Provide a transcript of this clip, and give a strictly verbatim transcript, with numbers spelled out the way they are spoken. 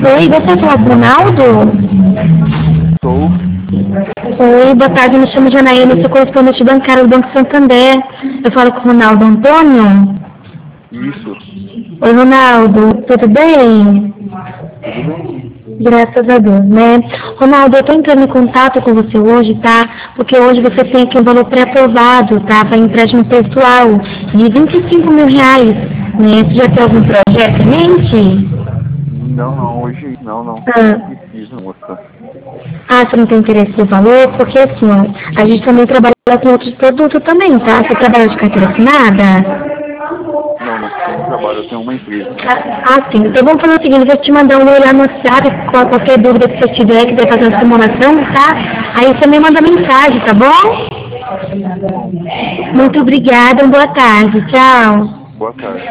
Oi, você é o Ronaldo? Sou. Oi, boa tarde, me chamo Janaína, sou correspondente bancário do Banco Santander. Eu falo com o Ronaldo Antônio? Isso. Oi, Ronaldo, tudo bem? Tudo bem? Graças a Deus, né? Ronaldo, eu estou entrando em contato com você hoje, tá? Porque hoje você tem aqui um valor pré-aprovado, tá? Para empréstimo pessoal de vinte e cinco mil reais, né? Você já tem algum projeto em mente? Não, não, hoje não, não. Não Ah. preciso, moça. Ah, você não tem interesse no valor? Porque assim, ó, a gente também trabalha com outros produtos também, tá? Você trabalha de carteira assinada? Não, não, eu não trabalho, eu tenho uma empresa. Ah, ah, sim. Então vamos fazer o seguinte, eu vou te mandar um olhar no WhatsApp, qual- qualquer dúvida que você tiver, que vai fazer uma simulação, tá? Aí você me manda mensagem, tá bom? Tá bom. Muito Muito obrigado. obrigada, boa tarde, tchau. Boa tarde.